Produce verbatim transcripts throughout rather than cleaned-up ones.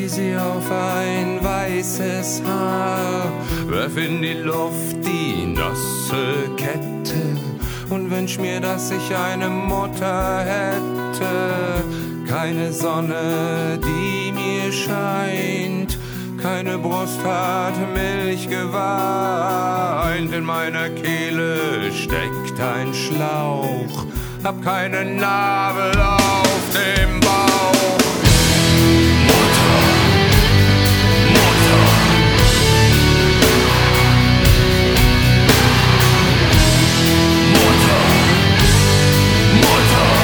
sie auf ein weißes Haar, werf in die Luft die nasse Kette und wünsch mir, dass ich eine Mutter hätte. Keine Sonne, die mir scheint, keine Brust hat Milch geweint. In meiner Kehle steckt ein Schlauch, hab keinen Nabel auf dem Bauch. Mutter, Mutter, Mutter, Mutter.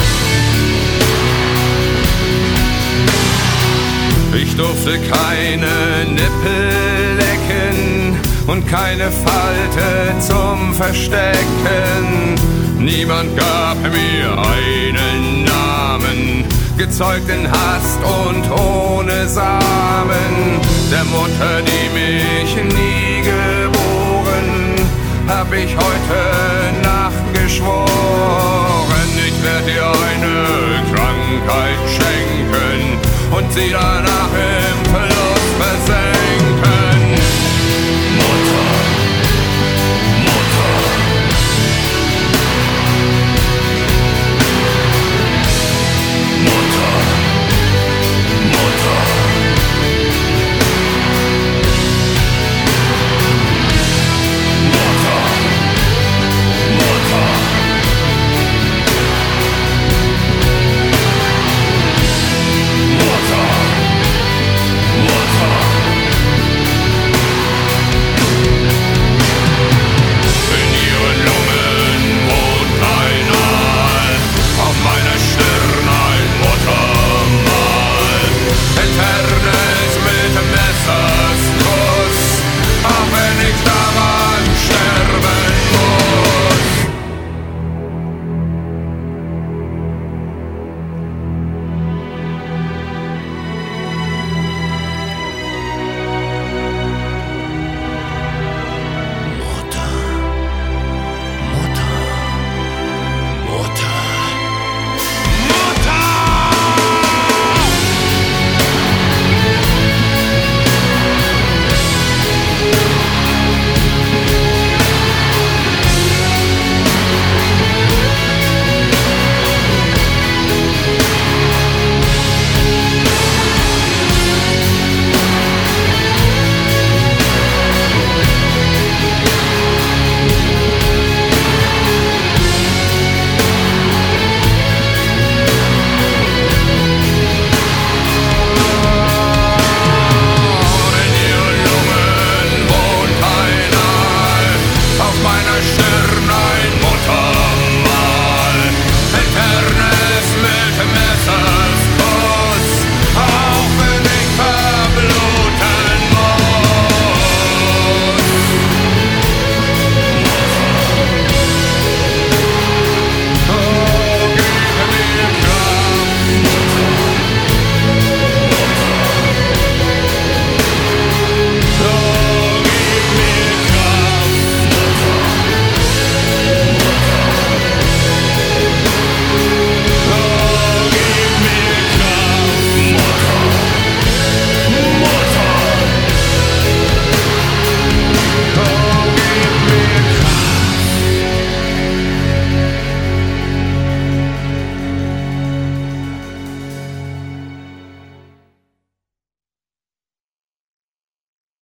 Ich durfte keine Nippel lecken und keine Falte zum Verstecken. Niemand gab mir einen Namen, gezeugt in Hast und ohne Samen. Der Mutter, die mich nie geboren, hab ich heute Nacht geschworen. Ich werd dir eine Krankheit schenken und sie danach im Verlust